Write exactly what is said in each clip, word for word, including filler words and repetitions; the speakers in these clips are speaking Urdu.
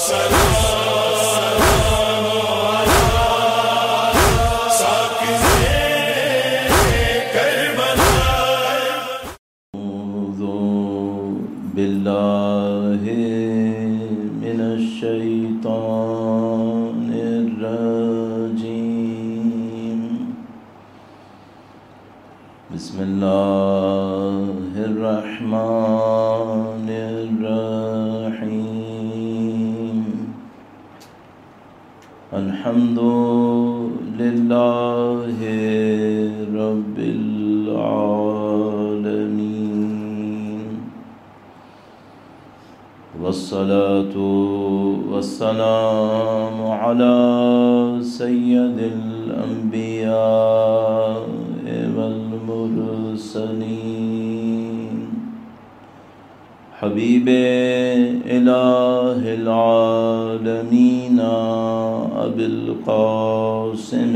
بسم اللہ الرحمن الرحیم الحمد للہ رب العالمین والصلاة والسلام علی سید الانبیاء والمرسلین حبیب الہ العالمین ابی القاسم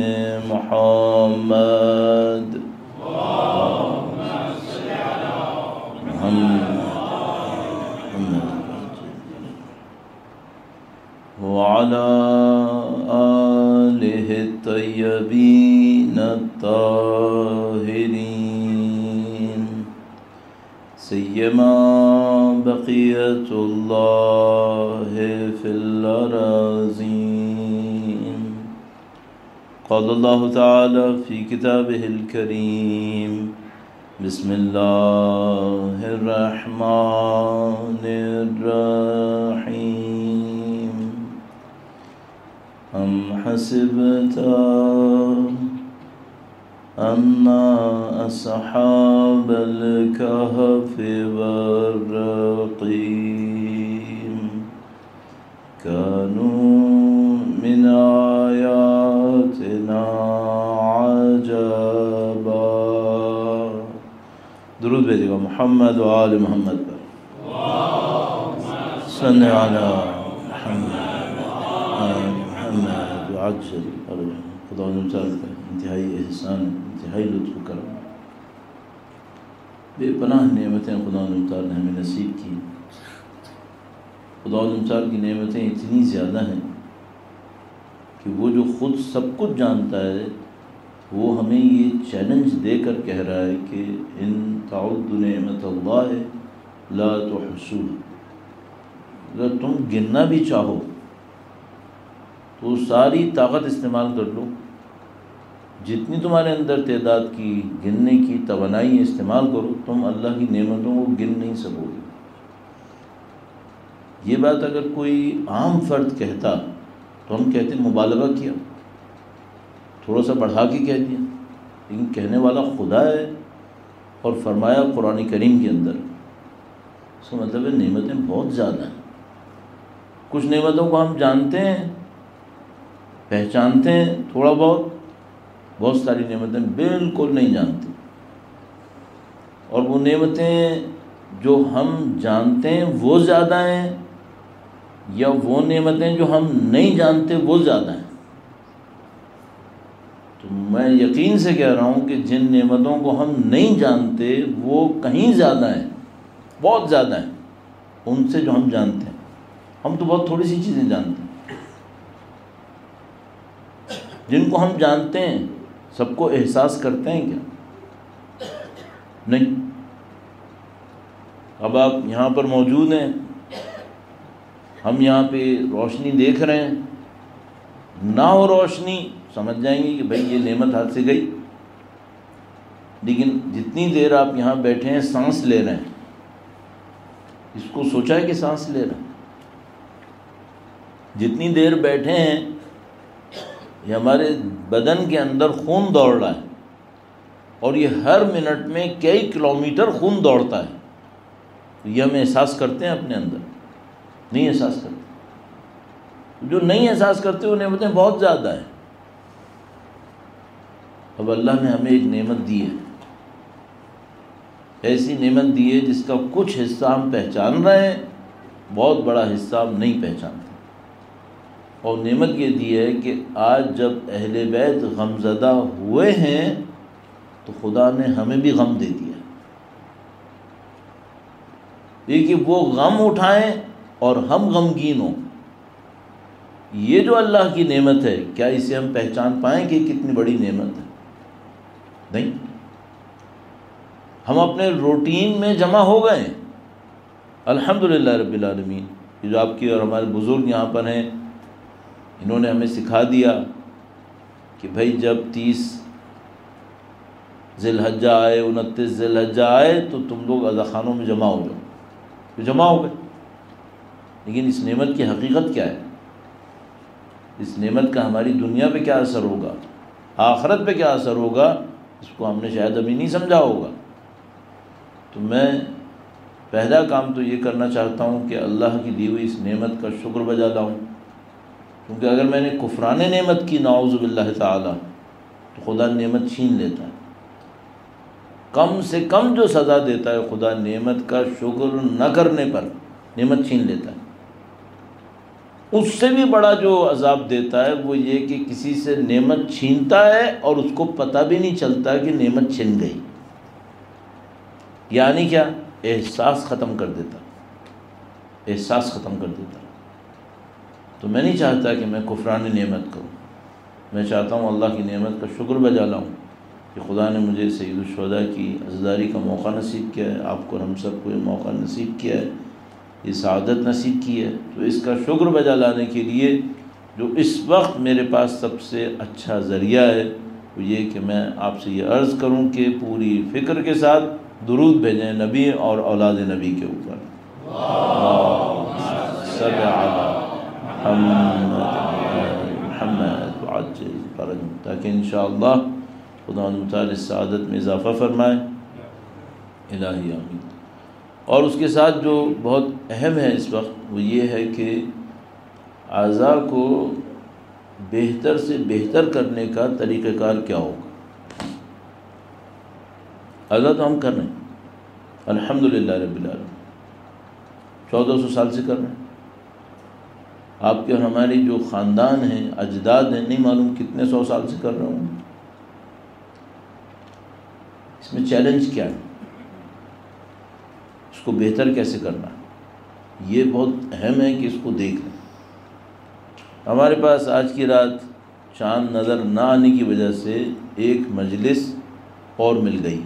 محمد وعلى آلہ الطیبین الطاہرین سیما بقیت اللہ فی الأراضین قال اللہ تعالی فی کتابہ الکریم بسم اللہ الرحمن الرحیم ام حسبت ان اصحاب الكهف والرقیم كانوا من آیاتنا عجبا. درود بھیجے گا محمد و آل محمد پر. صلی علی محمد آل محمد وعجل. خدا نمچار کا انتہائی احسان، انتہائی لطف و کرم، بے پناہ نعمتیں خدا نمچار نے ہمیں نصیب کی. خدا نمچار کی نعمتیں اتنی زیادہ ہیں کہ وہ جو خود سب کچھ جانتا ہے وہ ہمیں یہ چیلنج دے کر کہہ رہا ہے کہ ان تعدوا نعمت اللہ لا تحصوها. اگر تم گننا بھی چاہو تو ساری طاقت استعمال کر لو، جتنی تمہارے اندر تعداد کی گننے کی توانائی استعمال کرو، تم اللہ کی نعمتوں کو گن نہیں سکو گے. یہ بات اگر کوئی عام فرد کہتا تو ہم کہتے مبالغہ کیا، تھوڑا سا بڑھا کے کہہ دیا، لیکن کہنے والا خدا ہے اور فرمایا قرآن کریم کے اندر. اس کا مطلب ہے نعمتیں بہت زیادہ ہیں. کچھ نعمتوں کو ہم جانتے ہیں، پہچانتے ہیں تھوڑا بہت، بہت ساری نعمتیں بالکل نہیں جانتے. اور وہ نعمتیں جو ہم جانتے ہیں وہ زیادہ ہیں، یا وہ نعمتیں جو ہم نہیں جانتے وہ زیادہ ہیں. تو میں یقین سے کہہ رہا ہوں کہ جن نعمتوں کو ہم نہیں جانتے وہ کہیں زیادہ ہیں، بہت زیادہ ہیں ان سے جو ہم جانتے ہیں. ہم تو بہت تھوڑی سی چیزیں جانتے ہیں. جن کو ہم جانتے ہیں سب کو احساس کرتے ہیں کیا؟ نہیں. اب آپ یہاں پر موجود ہیں، ہم یہاں پہ روشنی دیکھ رہے ہیں، نہ ہو روشنی سمجھ جائیں گے کہ بھئی یہ نعمت ہاتھ سے گئی. لیکن جتنی دیر آپ یہاں بیٹھے ہیں سانس لے رہے ہیں، اس کو سوچا ہے کہ سانس لے رہے ہیں؟ جتنی دیر بیٹھے ہیں یہ ہمارے بدن کے اندر خون دوڑ رہا ہے، اور یہ ہر منٹ میں کئی کلومیٹر خون دوڑتا ہے. یہ ہم احساس کرتے ہیں اپنے اندر؟ نہیں احساس کرتے. جو نہیں احساس کرتے وہ نعمتیں بہت زیادہ ہیں. اب اللہ نے ہمیں ایک نعمت دی ہے، ایسی نعمت دی ہے جس کا کچھ حصہ ہم پہچان رہے ہیں، بہت بڑا حصہ ہم نہیں پہچانتے. اور نعمت یہ دی ہے کہ آج جب اہل بیت غمزدہ ہوئے ہیں تو خدا نے ہمیں بھی غم دے دیا. یہ کہ وہ غم اٹھائیں اور ہم غمگین ہوں. یہ جو اللہ کی نعمت ہے، کیا اسے ہم پہچان پائیں کہ کتنی بڑی نعمت ہے؟ نہیں، ہم اپنے روٹین میں جمع ہو گئے ہیں۔ الحمدللہ رب العالمین، یہ جو آپ کی اور ہمارے بزرگ یہاں پر ہیں، انہوں نے ہمیں سکھا دیا کہ بھائی جب تیس ذی الحجہ آئے، انتیس ذی الحجہ آئے تو تم لوگ اذاخانوں میں جمع ہو جاؤ، تو جمع ہو گئے۔ لیکن اس نعمت کی حقیقت کیا ہے؟ اس نعمت کا ہماری دنیا پہ کیا اثر ہوگا، آخرت پہ کیا اثر ہوگا، اس کو ہم نے شاید ابھی نہیں سمجھا ہوگا۔ تو میں پہلا کام تو یہ کرنا چاہتا ہوں کہ اللہ کی دی ہوئی اس نعمت کا شکر بجا لاؤں، کیونکہ اگر میں نے کفران نعمت کی نعوذ باللہ تعالی تو خدا نعمت چھین لیتا ہے۔ کم سے کم جو سزا دیتا ہے خدا نعمت کا شکر نہ کرنے پر نعمت چھین لیتا ہے۔ اس سے بھی بڑا جو عذاب دیتا ہے وہ یہ کہ کسی سے نعمت چھینتا ہے اور اس کو پتہ بھی نہیں چلتا کہ نعمت چھن گئی، یعنی کیا؟ احساس ختم کر دیتا، احساس ختم کر دیتا۔ تو میں نہیں چاہتا کہ میں کفران نعمت کروں، میں چاہتا ہوں اللہ کی نعمت کا شکر بجا لاؤں کہ خدا نے مجھے سید الشہداء کی عزاداری کا موقع نصیب کیا ہے، آپ کو ہم سب کو یہ موقع نصیب کیا ہے، یہ سعادت نصیب کی ہے۔ تو اس کا شکر بجا لانے کے لیے جو اس وقت میرے پاس سب سے اچھا ذریعہ ہے وہ یہ کہ میں آپ سے یہ عرض کروں کہ پوری فکر کے ساتھ درود بھیجیں نبی اور اولاد نبی کے اوپر، صلی علی محمد وعجل فرج، تاکہ انشاءاللہ خدا تعالی سعادت میں اضافہ فرمائے، الہی آمین۔ اور اس کے ساتھ جو بہت اہم ہے اس وقت وہ یہ ہے کہ اعضاء کو بہتر سے بہتر کرنے کا طریقہ کار کیا ہوگا۔ اعضاء تو ہم کر رہے ہیں الحمدللہ رب العالمین، چودہ سو سال سے کر رہے ہیں۔ آپ کے اور ہماری جو خاندان ہیں، اجداد ہیں، نہیں معلوم کتنے سو سال سے کر رہے ہوں۔ اس میں چیلنج کیا ہے؟ اس کو بہتر کیسے کرنا ہے، یہ بہت اہم ہے کہ اس کو دیکھ لیں۔ ہمارے پاس آج کی رات چاند نظر نہ آنے کی وجہ سے ایک مجلس اور مل گئی۔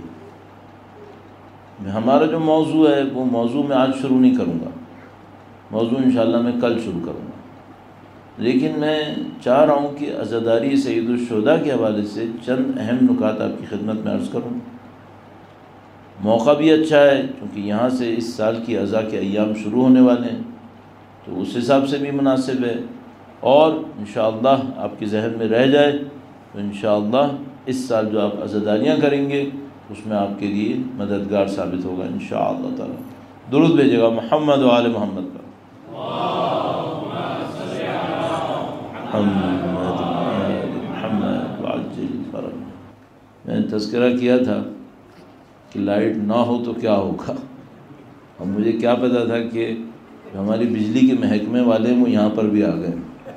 ہمارا جو موضوع ہے وہ موضوع میں آج شروع نہیں کروں گا، موضوع انشاءاللہ میں کل شروع کروں گا، لیکن میں چاہ رہا ہوں کہ عزاداری سید الشہداء کے حوالے سے چند اہم نکات آپ کی خدمت میں عرض کروں۔ موقع بھی اچھا ہے کیونکہ یہاں سے اس سال کی عزا کے ایام شروع ہونے والے ہیں، تو اس حساب سے بھی مناسب ہے، اور انشاءاللہ آپ کے ذہن میں رہ جائے تو انشاءاللہ اس سال جو آپ عزاداریاں کریں گے اس میں آپ کے لیے مددگار ثابت ہوگا انشاءاللہ تعالی۔ درود بھیجے گا محمد و آل محمد پر۔ محمد محمد وعجل فرج۔ میں نے تذکرہ کیا تھا کہ لائٹ نہ ہو تو کیا ہوگا، اور مجھے کیا پتا تھا کہ ہماری بجلی کے محکمے والے وہ یہاں پر بھی آ گئے۔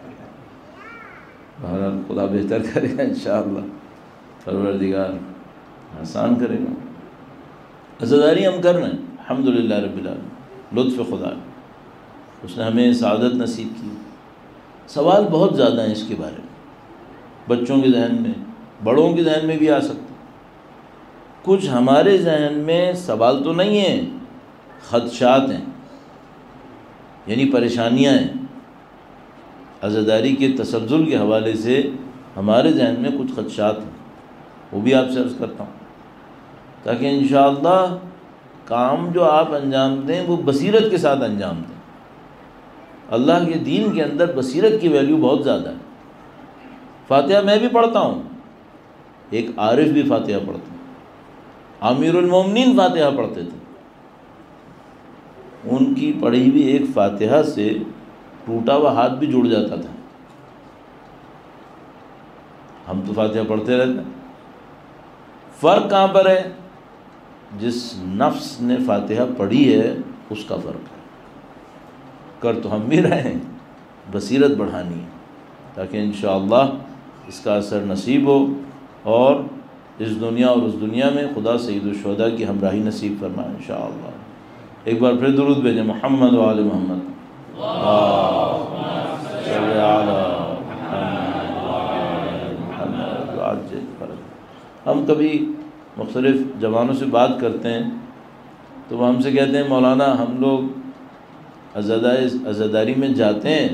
بہرحال خدا بہتر کرے گا انشاءاللہ، پروردگار آسان کرے گا۔ عزاداری ہم کر رہے ہیں الحمدللہ رب العالمین، لطف خدا، اس نے ہمیں سعادت نصیب کی۔ سوال بہت زیادہ ہیں اس کے بارے میں، بچوں کے ذہن میں، بڑوں کے ذہن میں بھی آ سکتے، کچھ ہمارے ذہن میں سوال تو نہیں ہیں، خدشات ہیں، یعنی پریشانیاں ہیں۔ عزاداری کے تسلسل کے حوالے سے ہمارے ذہن میں کچھ خدشات ہیں، وہ بھی آپ سے عرض کرتا ہوں، تاکہ انشاءاللہ کام جو آپ انجام دیں وہ بصیرت کے ساتھ انجام دیں۔ اللہ کے دین کے اندر بصیرت کی ویلیو بہت زیادہ ہے۔ فاتحہ میں بھی پڑھتا ہوں، ایک عارف بھی فاتحہ پڑھتا ہوں، امیر المومنین فاتحہ پڑھتے تھے، ان کی پڑھی ہوئی ایک فاتحہ سے ٹوٹا ہوا ہاتھ بھی جڑ جاتا تھا۔ ہم تو فاتحہ پڑھتے رہتے ہیں۔ فرق کہاں پر ہے؟ جس نفس نے فاتحہ پڑھی ہے اس کا فرق ہے۔ کر تو ہم بھی رہے ہیں، بصیرت بڑھانی ہے تاکہ انشاءاللہ اس کا اثر نصیب ہو، اور اس دنیا اور اس دنیا میں خدا سید الشہداء کی ہمراہی نصیب فرمائے انشاءاللہ۔ ایک بار پھر درود بھیجیں محمد و آل محمد۔ اللہم صلی علی فرق۔ ہم کبھی مختلف جوانوں سے بات کرتے ہیں تو وہ ہم سے کہتے ہیں مولانا ہم لوگ عزاداری میں جاتے ہیں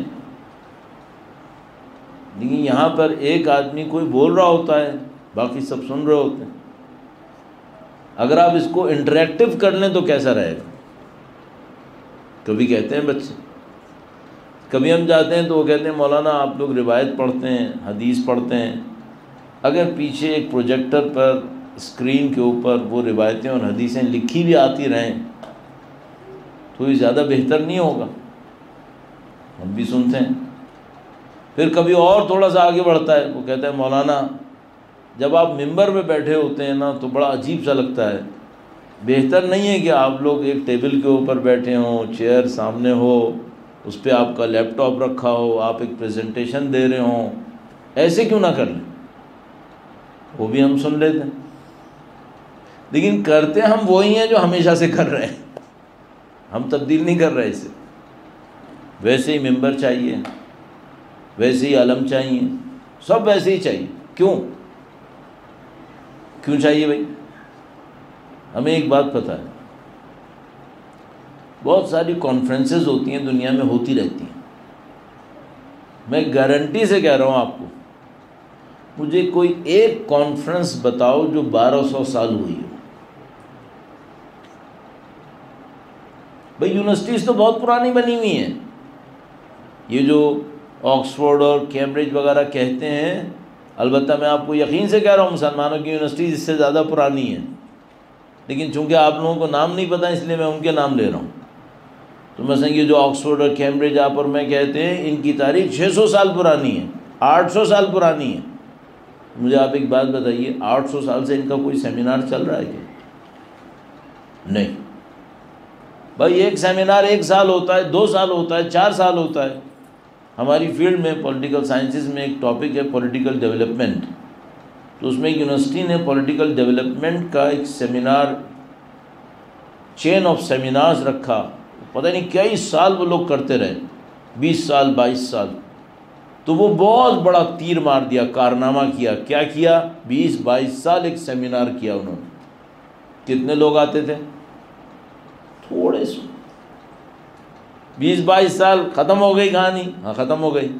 لیکن یہاں پر ایک آدمی کوئی بول رہا ہوتا ہے باقی سب سن رہے ہوتے ہیں، اگر آپ اس کو انٹریکٹیو کر لیں تو کیسا رہے گا؟ کبھی کہتے ہیں بچے، کبھی ہم جاتے ہیں تو وہ کہتے ہیں مولانا آپ لوگ روایت پڑھتے ہیں، حدیث پڑھتے ہیں، اگر پیچھے ایک پروجیکٹر پر اسکرین کے اوپر وہ روایتیں اور حدیثیں لکھی بھی آتی رہیں تو یہ زیادہ بہتر نہیں ہوگا؟ ہم بھی سنتے ہیں۔ پھر کبھی اور تھوڑا سا آگے بڑھتا ہے، وہ کہتا ہے مولانا جب آپ ممبر پہ بیٹھے ہوتے ہیں نا تو بڑا عجیب سا لگتا ہے، بہتر نہیں ہے کہ آپ لوگ ایک ٹیبل کے اوپر بیٹھے ہوں، چیئر سامنے ہو، اس پہ آپ کا لیپ ٹاپ رکھا ہو، آپ ایک پریزنٹیشن دے رہے ہوں، ایسے کیوں نہ کر لیں؟ وہ بھی ہم سن لیتے ہیں، لیکن کرتے ہم وہی ہیں جو ہمیشہ سے کر رہے ہیں، ہم تبدیل نہیں کر رہے اسے۔ ویسے ہی ممبر چاہیے، ویسے ہی علم چاہیے، سب ویسے ہی چاہیے۔ کیوں کیوں چاہیے بھائی؟ ہمیں ایک بات پتہ ہے، بہت ساری کانفرنسز ہوتی ہیں دنیا میں، ہوتی رہتی ہیں، میں گارنٹی سے کہہ رہا ہوں آپ کو، مجھے کوئی ایک کانفرنس بتاؤ جو بارہ سو سال ہوئی ہو۔ بھائی یونیورسٹیز تو بہت پرانی بنی ہوئی ہیں، یہ جو آکسفورڈ اور کیمبرج وغیرہ کہتے ہیں، البتہ میں آپ کو یقین سے کہہ رہا ہوں مسلمانوں کی یونیورسٹیز اس سے زیادہ پرانی ہیں، لیکن چونکہ آپ لوگوں کو نام نہیں پتہ اس لیے میں ان کے نام لے رہا ہوں۔ تو مثلا یہ جو آکسفورڈ اور کیمبرج آپ اور میں کہتے ہیں، ان کی تاریخ چھ سو سال پرانی ہے، آٹھ سو سال پرانی ہے۔ مجھے آپ ایک بات بتائیے، آٹھ سو سال سے ان کا کوئی سیمینار چل رہا ہے کیا؟ نہیں بھائی، ایک سیمینار ایک سال ہوتا ہے، دو سال ہوتا ہے، چار سال ہوتا ہے۔ ہماری فیلڈ میں پولیٹیکل سائنسز میں ایک ٹاپک ہے پولیٹیکل ڈیولپمنٹ، تو اس میں یونیورسٹی نے پولیٹیکل ڈیولپمنٹ کا ایک سیمینار، چین آف سیمینارز رکھا، پتہ نہیں کئی سال وہ لوگ کرتے رہے، بیس سال بائیس سال، تو وہ بہت بڑا تیر مار دیا، کارنامہ کیا۔ کیا کیا؟ بیس بائیس سال ایک سیمینار کیا انہوں نے۔ کتنے لوگ آتے تھے؟ تھوڑے سے، بیس بائیس سال، ختم ہو گئی کہانی؟ ہاں ختم ہو گئی۔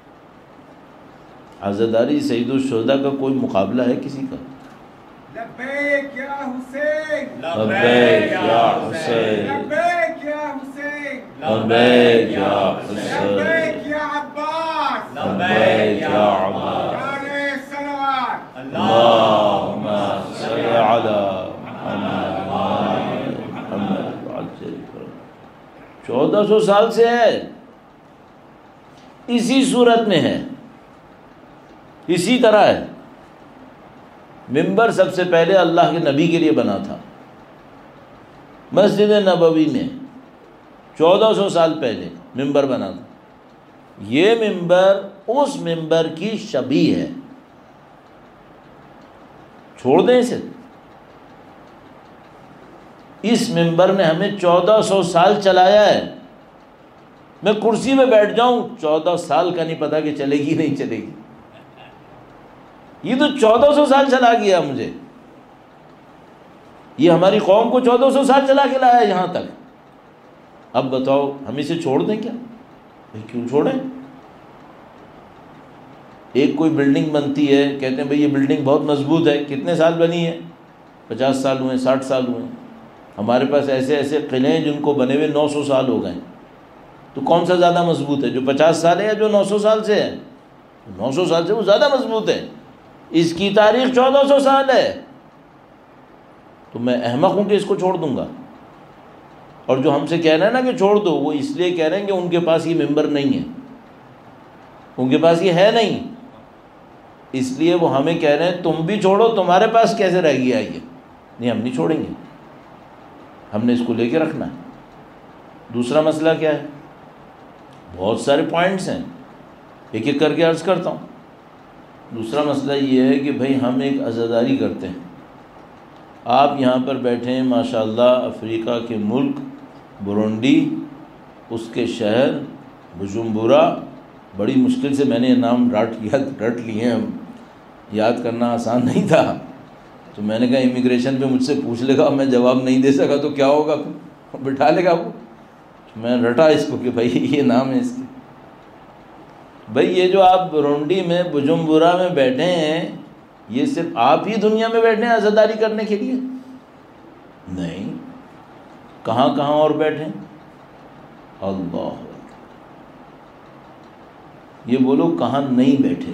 عزاداری سید الشہداء کا کوئی مقابلہ ہے کسی کا؟ لبیک یا حسین، لبیک یا حسین، لبیک یا حسین، لبیک یا حسین، لبیک یا عباس، لبیک یا عباس، نعرہ صلوات، اللہم صل علی محمد محمد۔ چودہ سو سال سے ہے، اسی صورت میں ہے، اسی طرح ہے۔ ممبر سب سے پہلے اللہ کے نبی کے لیے بنا تھا، مسجد نبوی میں چودہ سو سال پہلے ممبر بنا تھا۔ یہ ممبر اس ممبر کی شبیہ ہے، چھوڑ دیں اسے۔ اس ممبر نے ہمیں چودہ سو سال چلایا ہے، میں کرسی پہ بیٹھ جاؤں چودہ سال کا نہیں پتا کہ چلے گی نہیں چلے گی، یہ تو چودہ سو سال چلا گیا مجھے، یہ ہماری قوم کو چودہ سو سال چلا کے لایا یہاں تک۔ اب بتاؤ ہم اسے چھوڑ دیں کیا؟ کیوں چھوڑیں؟ ایک کوئی بلڈنگ بنتی ہے، کہتے ہیں بھئی یہ بلڈنگ بہت مضبوط ہے، کتنے سال بنی ہے؟ پچاس سال ہوئے، ساٹھ سال ہوئے۔ ہمارے پاس ایسے ایسے قلعے ہیں جن کو بنے ہوئے نو سو سال ہو گئے، تو کون سا زیادہ مضبوط ہے، جو پچاس سال ہے یا جو نو سو سال سے ہے؟ نو سو سال سے وہ زیادہ مضبوط ہے، اس کی تاریخ چودہ سو سال ہے، تو میں احمق ہوں کہ اس کو چھوڑ دوں گا؟ اور جو ہم سے کہہ رہے ہیں نا کہ چھوڑ دو، وہ اس لیے کہہ رہے ہیں کہ ان کے پاس یہ ممبر نہیں ہے، ان کے پاس یہ ہے نہیں، اس لیے وہ ہمیں کہہ رہے ہیں تم بھی چھوڑو، تمہارے پاس کیسے رہ گیا یہ؟ نہیں، ہم نہیں چھوڑیں گے، ہم نے اس کو لے کے رکھنا ہے۔ دوسرا مسئلہ کیا ہے؟ بہت سارے پوائنٹس ہیں، ایک ایک کر کے عرض کرتا ہوں۔ دوسرا مسئلہ یہ ہے کہ بھئی ہم ایک عزاداری کرتے ہیں، آپ یہاں پر بیٹھے ہیں ماشاءاللہ، افریقہ کے ملک برونڈی، اس کے شہر بجمبورا، بڑی مشکل سے میں نے یہ نام رٹ لیا رٹ لیے ہم، یاد کرنا آسان نہیں تھا، تو میں نے کہا امیگریشن پہ مجھ سے پوچھ لے گا، میں جواب نہیں دے سکا تو کیا ہوگا، پھر بٹھا لے گا وہ. میں رٹا اس کو کہ بھائی یہ نام ہے اس کے. بھائی یہ جو آپ رونڈی میں بجمبورا میں بیٹھے ہیں، یہ صرف آپ ہی دنیا میں بیٹھے ہیں عزاداری کرنے کے لیے؟ نہیں، کہاں کہاں اور بیٹھے. اللہ، یہ بولو کہاں نہیں بیٹھے.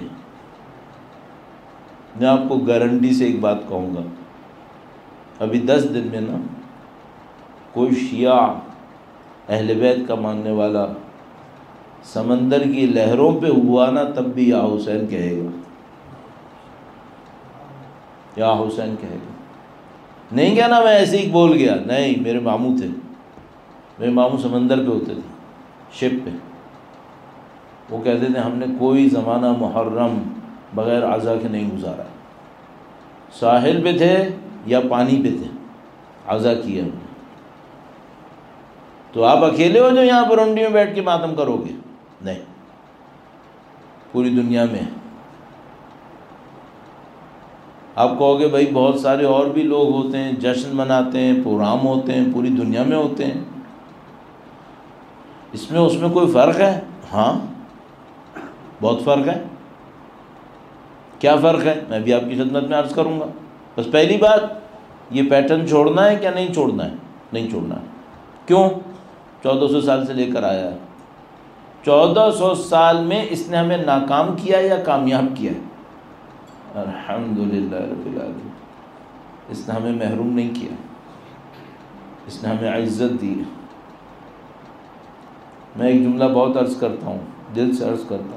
میں آپ کو گارنٹی سے ایک بات کہوں گا، ابھی دس دن میں نا کوئی شیعہ اہل بیت کا ماننے والا سمندر کی لہروں پہ ہوا نا، تب بھی یا حسین کہے گا، یا حسین کہے گا. نہیں کہنا میں ایسے ہی بول گیا، نہیں، میرے ماموں تھے، میرے ماموں سمندر پہ ہوتے تھے، شپ پہ. وہ کہتے تھے ہم نے کوئی زمانہ محرم بغیر عزا کے نہیں گزارا، ساحل پہ تھے یا پانی پہ تھے، عزا کیا. تو آپ اکیلے ہو جو یہاں پر رونڈی میں بیٹھ کے ماتم کرو گے؟ نہیں، پوری دنیا میں. آپ کہو گے بھائی بہت سارے اور بھی لوگ ہوتے ہیں، جشن مناتے ہیں، پروگرام ہوتے ہیں، پوری دنیا میں ہوتے ہیں، اس میں اس میں کوئی فرق ہے؟ ہاں بہت فرق ہے. کیا فرق ہے میں بھی آپ کی خدمت میں عرض کروں گا. بس پہلی بات، یہ پیٹرن چھوڑنا ہے کیا نہیں چھوڑنا ہے؟ نہیں چھوڑنا ہے. کیوں؟ چودہ سو سال سے لے کر آیا ہے. چودہ سو سال میں اس نے ہمیں ناکام کیا یا کامیاب کیا ہے؟ الحمدللہ رب العالمین. اس نے ہمیں محروم نہیں کیا، اس نے ہمیں عزت دی. میں ایک جملہ بہت عرض کرتا ہوں، دل سے عرض کرتا ہوں،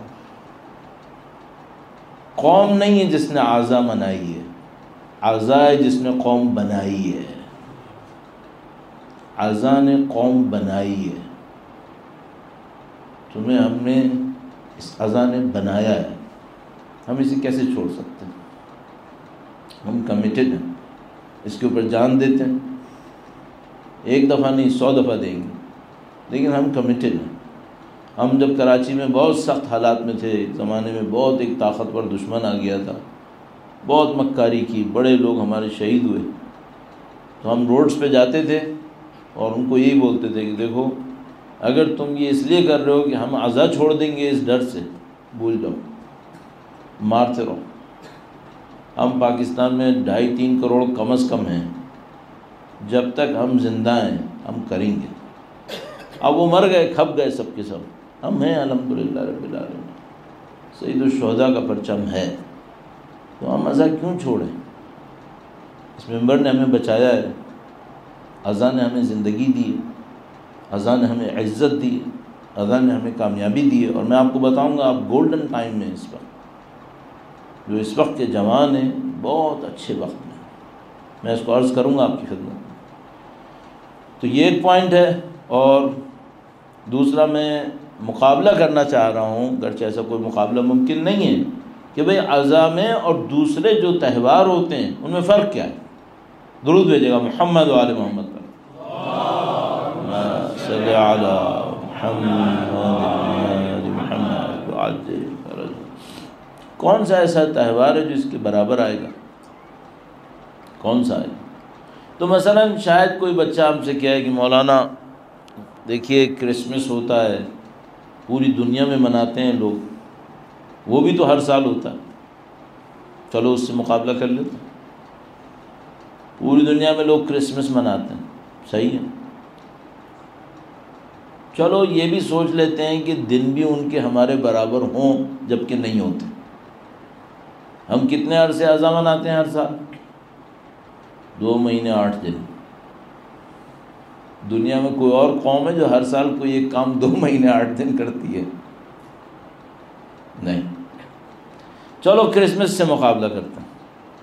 قوم نہیں ہے جس نے اعضاء منائی ہے، اعضاء ہے جس نے قوم بنائی ہے. اعضاء نے قوم بنائی ہے. تمہیں ہم نے اس اعضاء نے بنایا ہے، ہم اسے کیسے چھوڑ سکتے ہیں؟ ہم کمیٹڈ ہیں، اس کے اوپر جان دیتے ہیں. ایک دفعہ نہیں، سو دفعہ دیں گے، لیکن ہم کمیٹڈ ہیں. ہم جب کراچی میں بہت سخت حالات میں تھے، ایک زمانے میں بہت ایک طاقتور دشمن آ گیا تھا، بہت مکاری کی، بڑے لوگ ہمارے شہید ہوئے، تو ہم روڈز پہ جاتے تھے اور ان کو یہی بولتے تھے کہ دیکھو اگر تم یہ اس لیے کر رہے ہو کہ ہم عزا چھوڑ دیں گے اس ڈر سے، بھول جاؤ، مارتے رہو. ہم پاکستان میں ڈھائی تین کروڑ کم از کم ہیں، جب تک ہم زندہ ہیں ہم کریں گے. اب وہ مر گئے، کھپ گئے سب کے سب، ہم ہیں الحمدللہ رب العالمین. سید الشہداء کا پرچم ہے، تو ہم عزا کیوں چھوڑیں؟ اس ممبر نے ہمیں بچایا ہے، عزا نے ہمیں زندگی دی ہے، عزا نے ہمیں عزت دی ہے، عزا نے ہمیں کامیابی دی ہے. اور میں آپ کو بتاؤں گا، آپ گولڈن ٹائم میں اس وقت، جو اس وقت کے جوان ہیں، بہت اچھے وقت میں، میں اس کو عرض کروں گا آپ کی خدمت میں. تو یہ ایک پوائنٹ ہے. اور دوسرا میں مقابلہ کرنا چاہ رہا ہوں، گرچہ ایسا کوئی مقابلہ ممکن نہیں ہے، کہ بھئی عزا میں اور دوسرے جو تہوار ہوتے ہیں ان میں فرق کیا ہے. درود بھیجے گا محمد و آل محمد پر. صلی علی محمد محمد وعجل فرج. کون سا ایسا تہوار ہے جو اس کے برابر آئے گا؟ کون سا ہے؟ تو مثلا شاید کوئی بچہ ہم سے کہے کہ مولانا دیکھیے کرسمس ہوتا ہے، پوری دنیا میں مناتے ہیں لوگ، وہ بھی تو ہر سال ہوتا ہے، چلو اس سے مقابلہ کر لیتے ہیں. پوری دنیا میں لوگ کرسمس مناتے ہیں، صحیح ہے، چلو یہ بھی سوچ لیتے ہیں کہ دن بھی ان کے ہمارے برابر ہوں، جبکہ نہیں ہوتے. ہم کتنے عرصے عزا مناتے ہیں ہر سال؟ دو مہینے آٹھ دن. دنیا میں کوئی اور قوم ہے جو ہر سال کوئی ایک کام دو مہینے آٹھ دن کرتی ہے؟ نہیں. چلو کرسمس سے مقابلہ کرتے ہیں.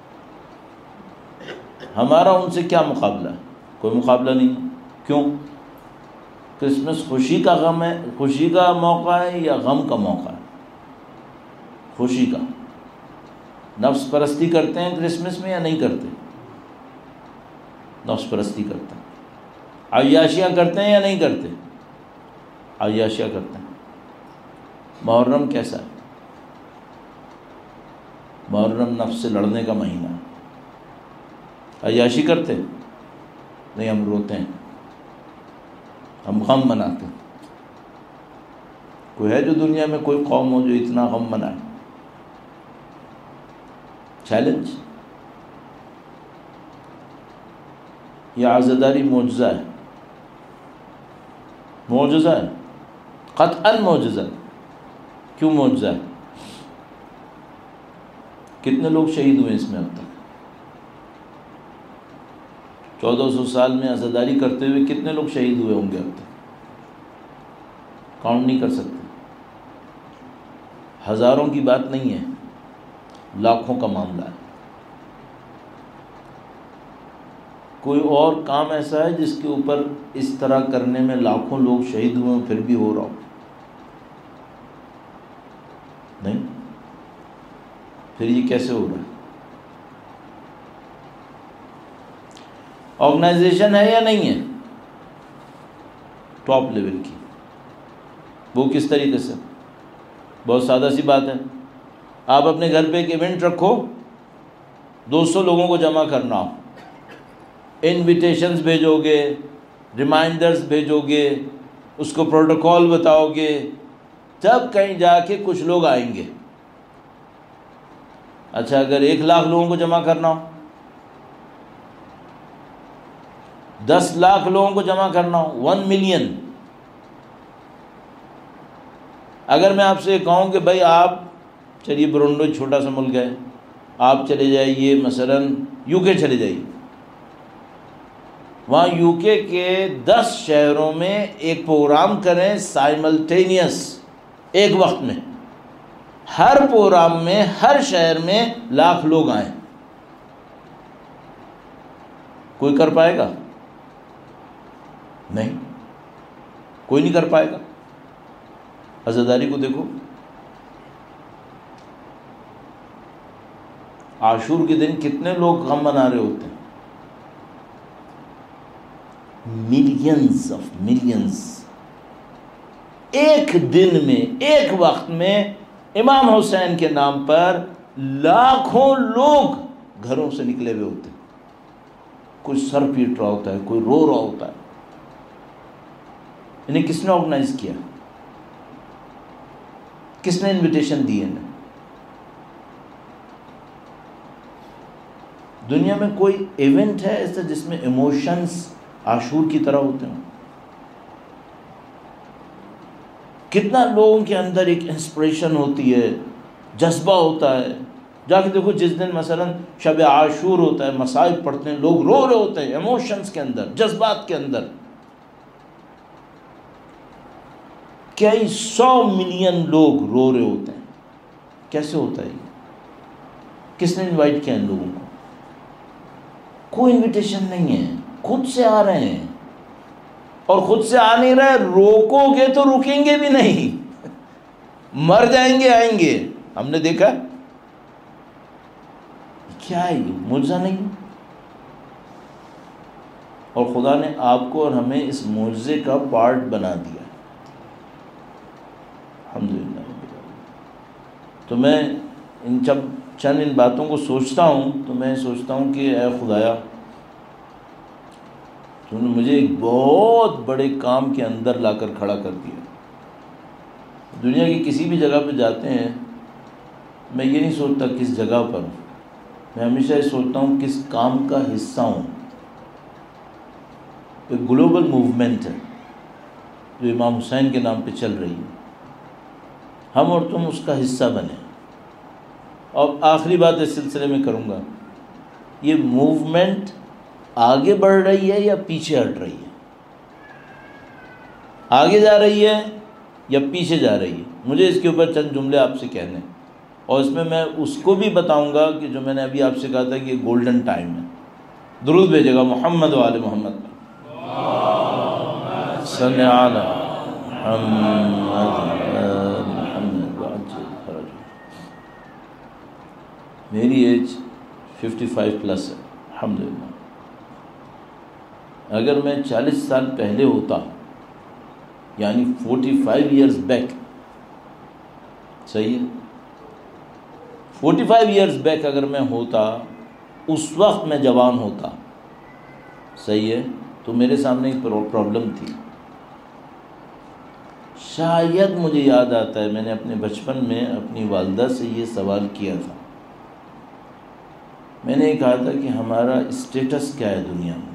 ہمارا ان سے کیا مقابلہ ہے؟ کوئی مقابلہ نہیں. کیوں؟ کرسمس خوشی کا غم ہے، خوشی کا موقع ہے یا غم کا موقع ہے؟ خوشی کا. نفس پرستی کرتے ہیں کرسمس میں یا نہیں کرتے؟ نفس پرستی کرتے ہیں. عیاشیاں کرتے ہیں یا نہیں کرتے؟ عیاشیاں کرتے ہیں. محرم کیسا ہے؟ محرم نفس سے لڑنے کا مہینہ ہے. عیاشی کرتے نہیں، ہم روتے ہیں، ہم غم مناتے ہیں. کوئی ہے جو دنیا میں کوئی قوم ہو جو اتنا غم منائے؟ چیلنج. یہ عزاداری معجزہ ہے، معجزہ ہے، قطعاً معجزہ. کیوں معجزہ ہے؟ کتنے لوگ شہید ہوئے اس میں اب تک؟ چودہ سو سال میں عزاداری کرتے ہوئے کتنے لوگ شہید ہوئے ہوں گے اب تک؟ کاؤنٹ نہیں کر سکتے. ہزاروں کی بات نہیں ہے، لاکھوں کا معاملہ ہے. کوئی اور کام ایسا ہے جس کے اوپر اس طرح کرنے میں لاکھوں لوگ شہید ہوئے ہیں پھر بھی ہو رہا ہو؟ نہیں. پھر یہ کیسے ہو رہا ہے؟ آرگنائزیشن ہے یا نہیں ہے ٹاپ لیول کی؟ وہ کس طریقے سے؟ بہت سادہ سی بات ہے. آپ اپنے گھر پہ ایک ایونٹ رکھو، دو سو لوگوں کو جمع کرنا ہو، انویٹیشنز بھیجو گے، ریمائنڈرز بھیجو گے، اس کو پروٹوکول بتاؤ گے، تب کہیں جا کے کچھ لوگ آئیں گے. اچھا اگر ایک لاکھ لوگوں کو جمع کرنا ہو، دس لاکھ لوگوں کو جمع کرنا ہو، ون ملین. اگر میں آپ سے کہوں کہ بھائی آپ چلیے برونڈو چھوٹا سا ملک ہے، آپ چلے جائیے مثلاً یو کے چلے جائیے، وہاں یو کے کے دس شہروں میں ایک پروگرام کریں سائملٹینیس، ایک وقت میں، ہر پروگرام میں ہر شہر میں لاکھ لوگ آئیں. کوئی کر پائے گا؟ نہیں، کوئی نہیں کر پائے گا. عزاداری کو دیکھو، عاشور کے دن کتنے لوگ غم منا رہے ہوتے ہیں؟ Millions of millions. ایک دن میں، ایک وقت میں امام حسین کے نام پر لاکھوں لوگ گھروں سے نکلے ہوئے ہوتے ہیں. کوئی سر پیٹ رہا ہوتا ہے، کوئی رو رہا ہوتا ہے. انہیں کس نے آرگنائز کیا؟ کس نے انویٹیشن دی انہیں؟ دنیا میں کوئی ایونٹ ہے ایسا جس میں ایموشنز عاشور کی طرح ہوتے ہیں؟ کتنا لوگوں کے اندر ایک انسپریشن ہوتی ہے، جذبہ ہوتا ہے. جا کے دیکھو جس دن مثلا شب عاشور ہوتا ہے، مصائب پڑھتے ہیں، لوگ رو رہے ہوتے ہیں ایموشنز کے اندر، جذبات کے اندر. کئی سو ملین لوگ رو رہے ہوتے ہیں. کیسے ہوتا ہے یہ؟ کس نے انوائٹ کیا ان لوگوں کو؟ کوئی انویٹیشن نہیں ہے، خود سے آ رہے ہیں. اور خود سے آ نہیں رہے، روکو گے تو رکیں گے بھی نہیں، مر جائیں گے آئیں گے. ہم نے دیکھا کیا ہے یہ معجزہ نہیں؟ اور خدا نے آپ کو اور ہمیں اس معجزے کا پارٹ بنا دیا. الحمدللہ. تو میں ان جب چند ان باتوں کو سوچتا ہوں تو میں سوچتا ہوں کہ اے خدایا، تو نے مجھے ایک بہت بڑے کام کے اندر لا کر کھڑا کر دیا. دنیا کی کسی بھی جگہ پہ جاتے ہیں، میں یہ نہیں سوچتا کس جگہ پر ہوں، میں ہمیشہ یہ سوچتا ہوں کس کام کا حصہ ہوں. ایک گلوبل موومنٹ ہے جو امام حسین کے نام پہ چل رہی ہے، ہم اور تم اس کا حصہ بنیں. اور آخری بات اس سلسلے میں کروں گا، یہ موومنٹ آگے بڑھ رہی ہے یا پیچھے ہٹ رہی ہے؟ آگے جا رہی ہے یا پیچھے جا رہی ہے؟ مجھے اس کے اوپر چند جملے آپ سے کہنے ہیں، اور اس میں میں اس کو بھی بتاؤں گا کہ جو میں نے ابھی آپ سے کہا تھا کہ یہ گولڈن ٹائم ہے. درود بھیجے گا محمد و آل محمد پر. صلی علی محمد. میری ایج ففٹی فائیو پلس ہے الحمدللہ. اگر میں چالیس سال پہلے ہوتا، یعنی فورٹی فائیو ایئرز بیک، صحیح ہے، فورٹی فائیو ایئرز بیک اگر میں ہوتا، اس وقت میں جوان ہوتا، صحیح ہے، تو میرے سامنے ایک پرابلم تھی. شاید مجھے یاد آتا ہے میں نے اپنے بچپن میں اپنی والدہ سے یہ سوال کیا تھا. میں نے یہ کہا تھا کہ ہمارا اسٹیٹس کیا ہے دنیا میں.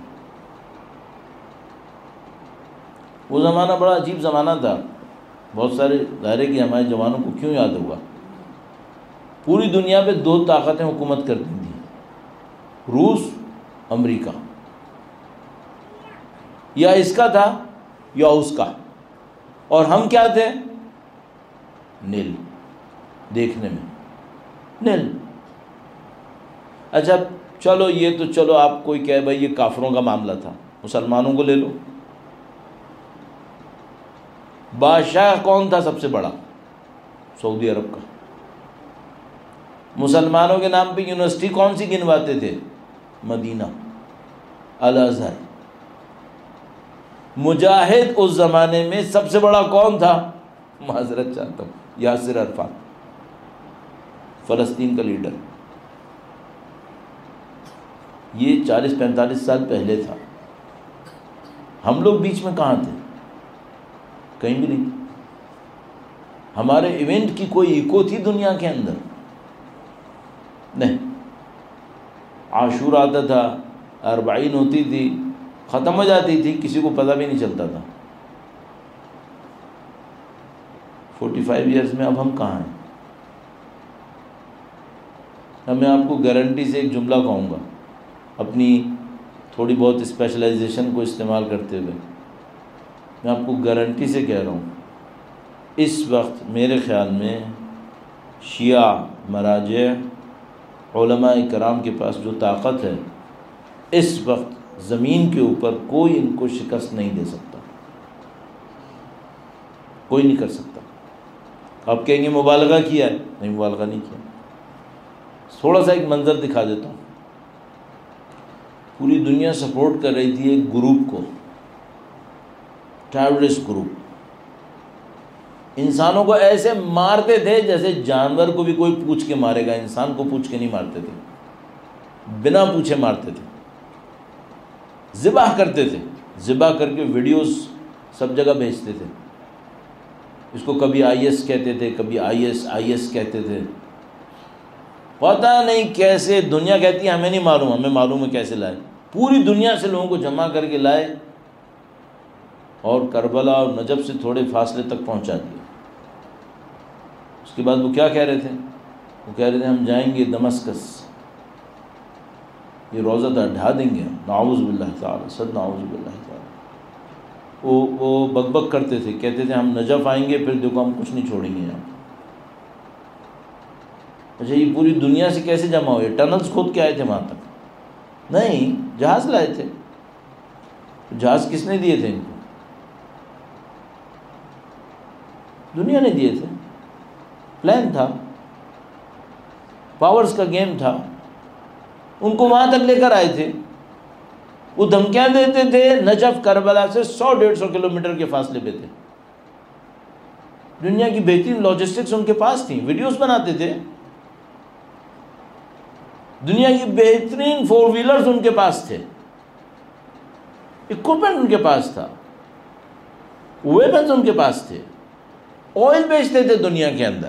وہ زمانہ بڑا عجیب زمانہ تھا. بہت سارے ظاہر ہے کہ ہمارے جوانوں کو کیوں یاد ہوگا. پوری دنیا پہ دو طاقتیں حکومت کرتی تھیں، روس، امریکہ. یا اس کا تھا یا اس کا، اور ہم کیا تھے؟ نیل، دیکھنے میں نیل. اچھا چلو یہ تو چلو آپ کوئی کہے بھائی یہ کافروں کا معاملہ تھا. مسلمانوں کو لے لو. بادشاہ کون تھا سب سے بڑا؟ سعودی عرب کا. مسلمانوں کے نام پہ یونیورسٹی کون سی گنواتے تھے؟ مدینہ، الازہر. مجاہد اس زمانے میں سب سے بڑا کون تھا؟ معذرت چاہتا ہوں، یاسر عرفات، فلسطین کا لیڈر. یہ چالیس پینتالیس سال پہلے تھا. ہم لوگ بیچ میں کہاں تھے؟ کہیں بھی نہیں. ہمارے ایونٹ کی کوئی ایکو تھی دنیا کے اندر؟ نہیں. عاشور آتا تھا، اربعین ہوتی تھی، ختم ہو جاتی تھی، کسی کو پتہ بھی نہیں چلتا تھا. فورٹی فائیو ایئرز میں اب ہم کہاں ہیں؟ اب میں آپ کو گارنٹی سے ایک جملہ کہوں گا، اپنی تھوڑی بہت اسپیشلائزیشن کو استعمال کرتے ہوئے میں آپ کو گارنٹی سے کہہ رہا ہوں، اس وقت میرے خیال میں شیعہ مراجع علماء کرام کے پاس جو طاقت ہے، اس وقت زمین کے اوپر کوئی ان کو شکست نہیں دے سکتا، کوئی نہیں کر سکتا. آپ کہیں گے مبالغہ کیا ہے، نہیں مبالغہ نہیں کیا. تھوڑا سا ایک منظر دکھا دیتا ہوں. پوری دنیا سپورٹ کر رہی تھی ایک گروپ کو، ٹیررسٹ گروپ. انسانوں کو ایسے مارتے تھے جیسے جانور کو بھی کوئی پوچھ کے مارے گا، انسان کو پوچھ کے نہیں مارتے تھے، بنا پوچھے مارتے تھے. ذبح کرتے تھے، ذبح کر کے ویڈیوز سب جگہ بھیجتے تھے. اس کو کبھی آئی ایس کہتے تھے، کبھی آئی ایس آئی ایس کہتے تھے. پتہ نہیں کیسے، دنیا کہتی ہے ہمیں نہیں معلوم، ہمیں معلوم ہے کیسے لائے. پوری دنیا سے لوگوں کو جمع کر کے لائے اور کربلا اور نجف سے تھوڑے فاصلے تک پہنچا دیا. اس کے بعد وہ کیا کہہ رہے تھے؟ وہ کہہ رہے تھے ہم جائیں گے دمسکس، یہ روزہ تھا ڈھا دیں گے، نعوذ باللہ تعالی، صد نعوذ باللہ تعالی. وہ وہ بک بک کرتے تھے، کہتے تھے ہم نجف آئیں گے پھر دیکھو ہم کچھ نہیں چھوڑیں گے یہاں. اچھا یہ پوری دنیا سے کیسے جمع ہوئے؟ ٹنلز کھود کے آئے تھے وہاں تک؟ نہیں، جہاز لائے تھے. جہاز کس نے دیے تھے ان کو؟ دنیا نے دیے تھے. پلان تھا، پاورز کا گیم تھا. ان کو وہاں تک لے کر آئے تھے. وہ دھمکیاں دیتے تھے. نجف کربلا سے سو ڈیڑھ سو کلو میٹر کے فاصلے پہ تھے. دنیا کی بہترین لاجسٹکس ان کے پاس تھیں، ویڈیوز بناتے تھے. دنیا کی بہترین فور ویلرز ان کے پاس تھے، اکوپمنٹ ان کے پاس تھا، ویپنز ان کے پاس تھے، آئل بیچتے تھے دنیا کے اندر.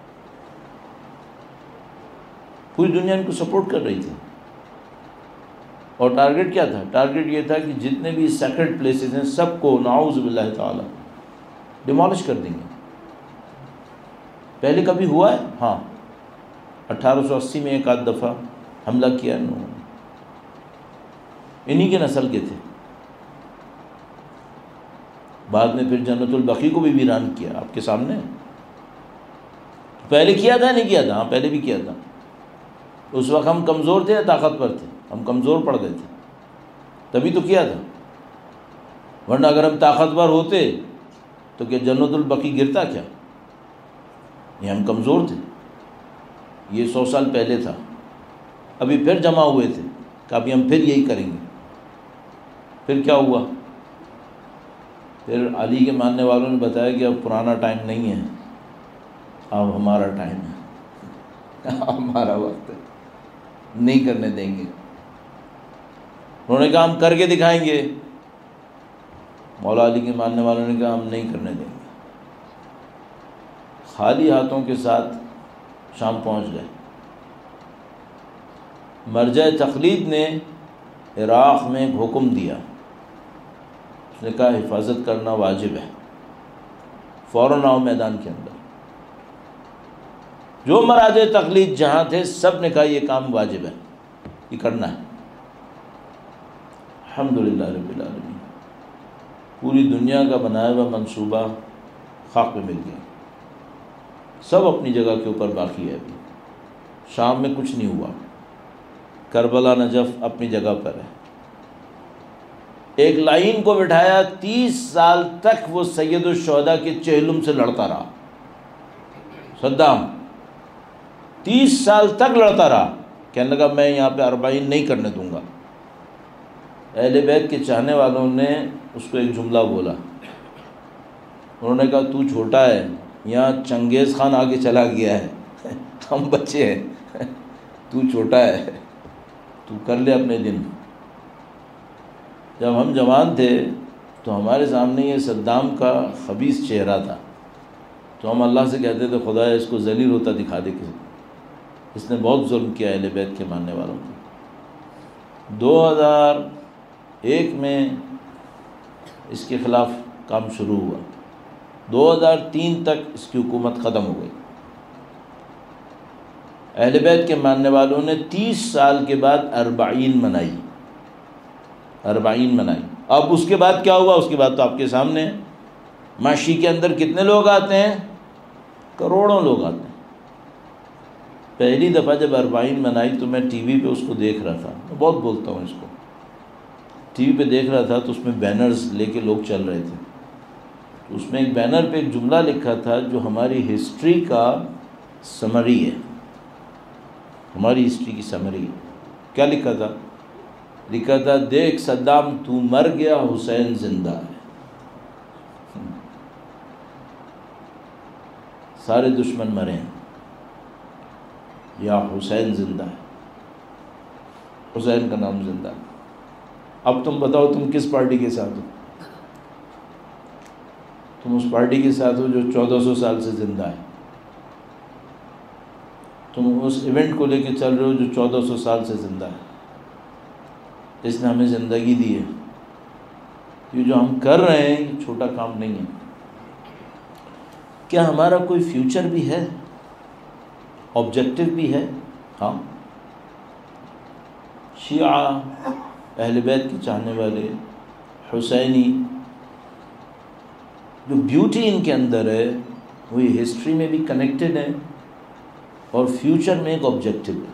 پوری دنیا ان کو سپورٹ کر رہی تھی. اور ٹارگیٹ کیا تھا؟ ٹارگیٹ یہ تھا کہ جتنے بھی سیکرڈ پلیسز ہیں سب کو نعوذ باللہ تعالی ڈیمالش کر دیں گے. پہلے کبھی ہوا ہے؟ ہاں، اٹھارہ سو اسی میں ایک آدھ دفعہ حملہ کیا انہوں نے. انہی کے نسل کے تھے. بعد میں پھر جنت البقیع کو بھی ویران کیا، آپ کے سامنے. پہلے کیا تھا نہیں کیا تھا؟ ہاں پہلے بھی کیا تھا. اس وقت ہم کمزور تھے یا طاقتور تھے؟ ہم کمزور پڑ گئے تھے، تبھی تو کیا تھا. ورنہ اگر ہم طاقتور ہوتے تو کہ جنت البقیع گرتا کیا؟ یہ ہم کمزور تھے. یہ سو سال پہلے تھا. ابھی پھر جمع ہوئے تھے کہ ابھی ہم پھر یہی کریں گے. پھر کیا ہوا؟ پھر علی کے ماننے والوں نے بتایا کہ اب پرانا ٹائم نہیں ہے، اب ہمارا ٹائم ہے. ہمارا وقت ہے، نہیں کرنے دیں گے۔ انہوں نے کہا ہم کر کے دکھائیں گے، مولا علی کے ماننے والوں نے کہا ہم نہیں کرنے دیں گے۔ خالی ہاتھوں کے ساتھ شام پہنچ گئے۔ مرجع تقلید نے عراق میں ایک حکم دیا، اس نے کہا حفاظت کرنا واجب ہے، فوراً آؤ میدان کے اندر۔ جو مراجع تقلید جہاں تھے سب نے کہا یہ کام واجب ہے، یہ کرنا ہے۔ الحمدللہ رب العالمین، پوری دنیا کا بنایا ہوا منصوبہ خاک میں مل گیا، سب اپنی جگہ کے اوپر باقی ہے۔ ابھی شام میں کچھ نہیں ہوا، کربلا نجف اپنی جگہ پر ہے۔ ایک لائن کو بٹھایا، تیس سال تک وہ سید الشہداء کے چہلم سے لڑتا رہا۔ صدام تیس سال تک لڑتا رہا، کہنے لگا میں یہاں پہ اربعین نہیں کرنے دوں گا۔ اہل بیت کے چاہنے والوں نے اس کو ایک جملہ بولا، انہوں نے کہا تو چھوٹا ہے، یہاں چنگیز خان آگے چلا گیا ہے، ہم بچے ہیں، تو چھوٹا ہے، تو کر لے اپنے دن۔ جب ہم جوان تھے تو ہمارے سامنے یہ صدام کا خبیث چہرہ تھا، تو ہم اللہ سے کہتے تھے خدا اس کو ذلیل ہوتا دکھا دے، کہ اس نے بہت ظلم کیا اہل بیت کے ماننے والوں کو۔ دو ہزار ایک میں اس کے خلاف کام شروع ہوا، دو ہزار تین تک اس کی حکومت ختم ہو گئی۔ اہل بیت کے ماننے والوں نے تیس سال کے بعد اربعین منائی، اربعین منائی۔ اب اس کے بعد کیا ہوا، اس کے بعد تو آپ کے سامنے ہے۔ معاشی کے اندر کتنے لوگ آتے ہیں؟ کروڑوں لوگ آتے ہیں۔ پہلی دفعہ جب اربعین منائی تو میں ٹی وی پہ اس کو دیکھ رہا تھا، میں بہت بولتا ہوں اس کو، ٹی وی پہ دیکھ رہا تھا تو اس میں بینرز لے کے لوگ چل رہے تھے، تو اس میں ایک بینر پہ ایک جملہ لکھا تھا جو ہماری ہسٹری کا سمری ہے، ہماری ہسٹری کی سمری ہے۔ کیا لکھا تھا؟ لکھا تھا دیکھ صدام تو مر گیا، حسین زندہ ہے۔ سارے دشمن مرے ہیں، یا حسین زندہ ہے، حسین کا نام زندہ ہے۔ اب تم بتاؤ تم کس پارٹی کے ساتھ ہو؟ تم اس پارٹی کے ساتھ ہو جو چودہ سو سال سے زندہ ہے، تم اس ایونٹ کو لے کے چل رہے ہو جو چودہ سو سال سے زندہ ہے۔ اس نے ہمیں زندگی دی ہے، یہ جو ہم کر رہے ہیں یہ چھوٹا کام نہیں ہے۔ کیا ہمارا کوئی فیوچر بھی ہے، آبجیکٹو بھی ہے؟ ہاں، شیعہ اہل بیت کے چاہنے والے حسینی، جو بیوٹی ان کے اندر ہے وہ یہ ہسٹری میں بھی کنیکٹڈ ہے اور فیوچر میں ایک آبجیکٹو ہے۔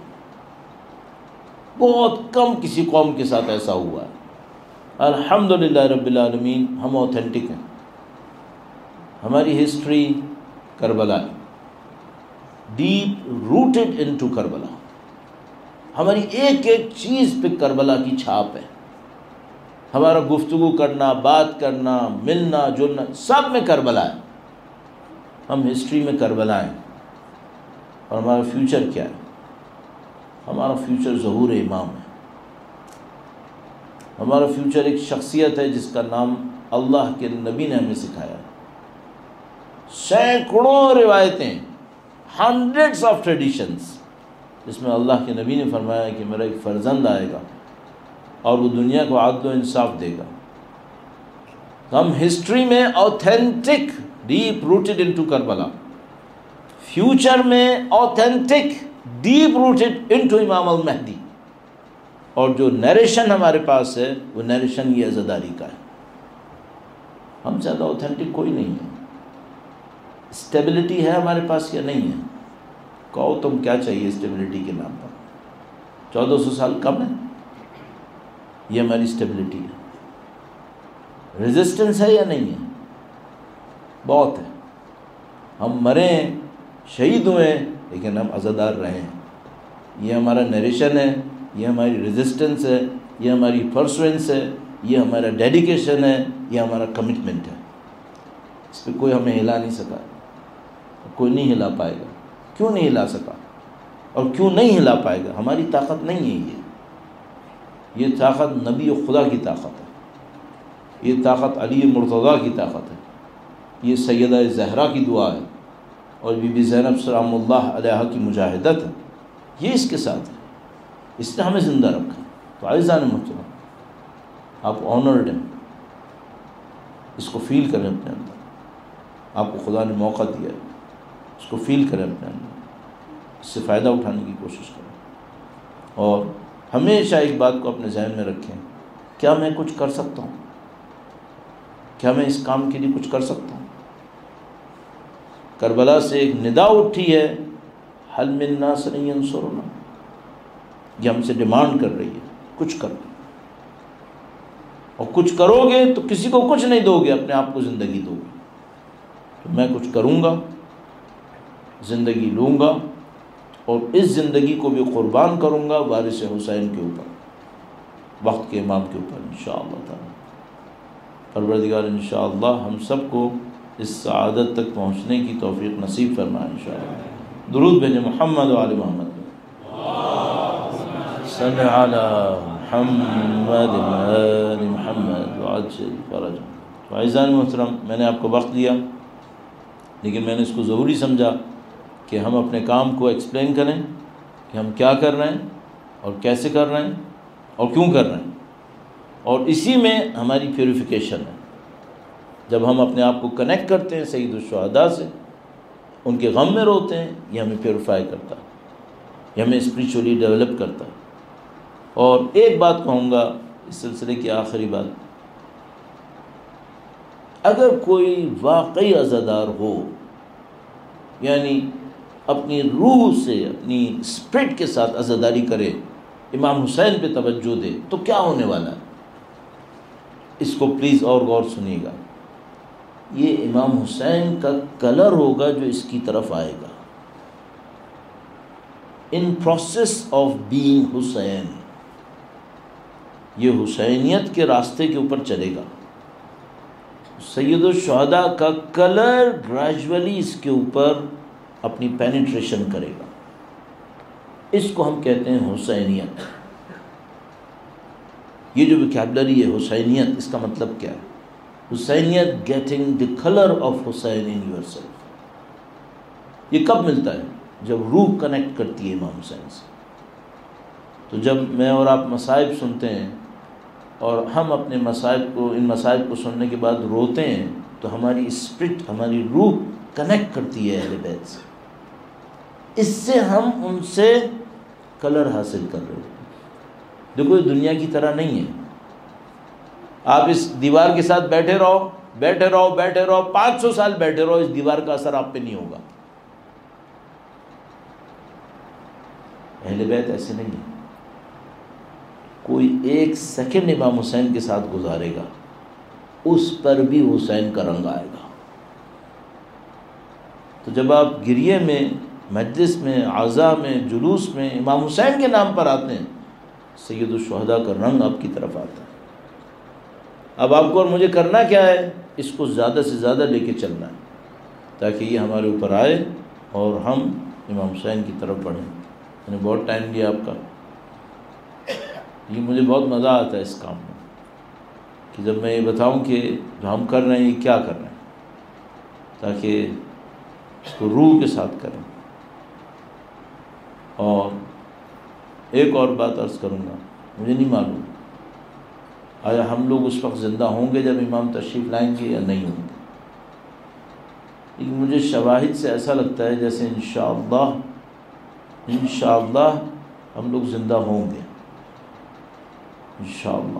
بہت کم کسی قوم کے ساتھ ایسا ہوا ہے۔ الحمدللہ رب العالمین ہم اوتھینٹک ہیں، ہماری ہسٹری کربلا ہے، ڈیپ روٹڈ انٹو کربلا، ہماری ایک ایک چیز پہ کربلا کی چھاپ ہے۔ ہمارا گفتگو کرنا، بات کرنا، ملنا جلنا سب میں کربلا ہے، ہم ہسٹری میں کربلا ہیں۔ اور ہمارا فیوچر کیا ہے؟ ہمارا فیوچر ظہور امام ہے، ہمارا فیوچر ایک شخصیت ہے جس کا نام اللہ کے نبی نے ہمیں سکھایا ہے۔ سینکڑوں روایتیں، ہنڈریڈس آف ٹریڈیشنز، جس میں اللہ کے نبی نے فرمایا کہ میرا ایک فرزند آئے گا اور وہ دنیا کو عدل و انصاف دے گا۔ ہم ہسٹری میں authentic, deep rooted into Karbala, future میں authentic, deep rooted into Imam Al Mahdi, اور جو نیریشن ہمارے پاس ہے وہ نیریشن یہ عزاداری کا ہے۔ ہم زیادہ اوتھینٹک کوئی نہیں ہے۔ اسٹیبلٹی ہے ہمارے پاس یا نہیں ہے؟ کہو تم کیا چاہیے اسٹیبلٹی کے نام پر؟ چودہ سو سال کم ہے؟ یہ ہماری اسٹیبلٹی ہے۔ ریزسٹنس ہے یا نہیں ہے؟ بہت ہے۔ ہم مرے ہیں، شہید ہوئے ہیں، لیکن ہم عزادار رہے ہیں۔ یہ ہمارا نیریشن ہے، یہ ہماری ریزسٹنس ہے، یہ ہماری پرسوینس ہے، یہ ہمارا ڈیڈیکیشن ہے، یہ ہمارا کمٹمنٹ ہے۔ اس پہ کوئی ہمیں ہلا نہیں سکا، کوئی نہیں ہلا پائے گا۔ کیوں نہیں ہلا سکا؟ اور کیوں نہیں ہلا پائے گا؟ ہماری طاقت نہیں ہے یہ یہ طاقت نبی و خدا کی طاقت ہے، یہ طاقت علی مرتضیٰ کی طاقت ہے، یہ سیدہ زہرا کی دعا ہے، اور بی بی زینب سلام اللہ علیہا کی مجاہدت ہے، یہ اس کے ساتھ ہے، اس نے ہمیں زندہ رکھا۔ تو عزیزان محترم، آپ آنرڈ ہیں، اس کو فیل کریں اپنے اندر، آپ کو خدا نے موقع دیا ہے، اس کو فیل کریں اپنے اندر، اس سے فائدہ اٹھانے کی کوشش کریں، اور ہمیشہ ایک بات کو اپنے ذہن میں رکھیں، کیا میں کچھ کر سکتا ہوں؟ کیا میں اس کام کے لیے کچھ کر سکتا ہوں؟ کربلا سے ایک ندا اٹھی ہے، حل من ناصر ینصرنا، یہ ہم سے ڈیمانڈ کر رہی ہے کچھ کرو، اور کچھ کرو گے تو کسی کو کچھ نہیں دو گے، اپنے آپ کو زندگی دو گے۔ تو میں کچھ کروں گا، زندگی لوں گا، اور اس زندگی کو بھی قربان کروں گا وارث حسین کے اوپر، وقت کے امام کے اوپر انشاءاللہ تعالی۔ پروردگار انشاءاللہ ہم سب کو اس سعادت تک پہنچنے کی توفیق نصیب فرمائے انشاءاللہ۔ درود بھیجیں محمد و آل محمد، صلی علی محمد آل محمد وعجل فرجهم۔ تو عزیزان محترم، میں نے آپ کو وقت دیا، لیکن میں نے اس کو ضروری سمجھا کہ ہم اپنے کام کو ایکسپلین کریں کہ ہم کیا کر رہے ہیں اور کیسے کر رہے ہیں اور کیوں کر رہے ہیں، اور اسی میں ہماری پیوریفیکیشن ہے۔ جب ہم اپنے آپ کو کنیکٹ کرتے ہیں سید الشہداء سے، ان کے غم میں روتے ہیں، یہ ہمیں پیوریفائی کرتا ہے، یہ ہمیں اسپریچولی ڈیولپ کرتا ہے۔ اور ایک بات کہوں گا اس سلسلے کی آخری بات، اگر کوئی واقعی عزادار ہو، یعنی اپنی روح سے اپنی اسپرٹ کے ساتھ عزاداری کرے، امام حسین پہ توجہ دے، تو کیا ہونے والا ہے؟ اس کو پلیز اور غور سنیے گا۔ یہ امام حسین کا کلر ہوگا جو اس کی طرف آئے گا، in process of being Hussain, یہ حسینیت کے راستے کے اوپر چلے گا۔ سید الشہداء کا کلر گریجولی اس کے اوپر اپنی پینیٹریشن کرے گا، اس کو ہم کہتے ہیں حسینیت۔ یہ جو ویکیبلری ہے حسینیت، اس کا مطلب کیا ہے؟ حسینیت getting the colour of Hussain in yourself. یہ کب ملتا ہے؟ جب روح کنیکٹ کرتی ہے امام حسین سے۔ تو جب میں اور آپ مصائب سنتے ہیں اور ہم اپنے مصائب کو، ان مصائب کو سننے کے بعد روتے ہیں، تو ہماری اسپرٹ، ہماری روح کنیکٹ کرتی ہے اہل بیت سے، اس سے ہم ان سے کلر حاصل کر رہے ہیں۔ دیکھو یہ دنیا کی طرح نہیں ہے، آپ اس دیوار کے ساتھ بیٹھے رہو بیٹھے رہو بیٹھے رہو پانچ سو سال بیٹھے رہو، اس دیوار کا اثر آپ پہ نہیں ہوگا۔ اہل بیت ایسے نہیں ہے، کوئی ایک سیکنڈ امام حسین کے ساتھ گزارے گا، اس پر بھی حسین کا رنگ آئے گا۔ تو جب آپ گریے میں، مجلس میں، عزا میں، جلوس میں امام حسین کے نام پر آتے ہیں، سید الشہداء کا رنگ آپ کی طرف آتا ہے۔ اب آپ کو اور مجھے کرنا کیا ہے؟ اس کو زیادہ سے زیادہ لے کے چلنا ہے، تاکہ یہ ہمارے اوپر آئے اور ہم امام حسین کی طرف بڑھیں۔ میں نے بہت ٹائم لیا آپ کا، یہ مجھے بہت مزہ آتا ہے اس کام میں، کہ جب میں یہ بتاؤں کہ جو ہم کر رہے ہیں یہ کیا کر رہے ہیں، تاکہ اس کو روح کے ساتھ کریں۔ اور ایک اور بات عرض کروں گا، مجھے نہیں معلوم آیا ہم لوگ اس وقت زندہ ہوں گے جب امام تشریف لائیں گے یا نہیں ہوں گے، لیکن مجھے شواہد سے ایسا لگتا ہے جیسے انشاءاللہ انشاءاللہ ہم لوگ زندہ ہوں گے انشاءاللہ۔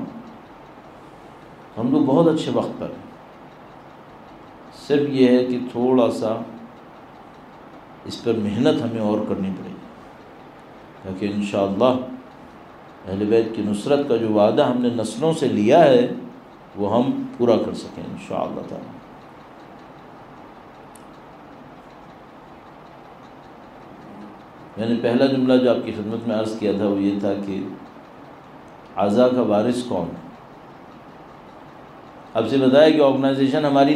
ہم لوگ بہت اچھے وقت پر ہیں، صرف یہ ہے کہ تھوڑا سا اس پر محنت ہمیں اور کرنی پڑے گی، تاکہ انشاءاللہ اہل بیت کی نصرت کا جو وعدہ ہم نے نسلوں سے لیا ہے وہ ہم پورا کر سکیں انشاءاللہ تعالی۔ میں نے پہلا جملہ جو آپ کی خدمت میں عرض کیا تھا وہ یہ تھا کہ عزا کا وارث کون ہے؟ اب سے بتایا کہ آرگنائزیشن ہماری نہیں ہے، آرگنائزیشن کہیں اور سے آ رہی ہے، ہم مالک نہیں ہیں، لیکن ہم اس کی ذمہ داری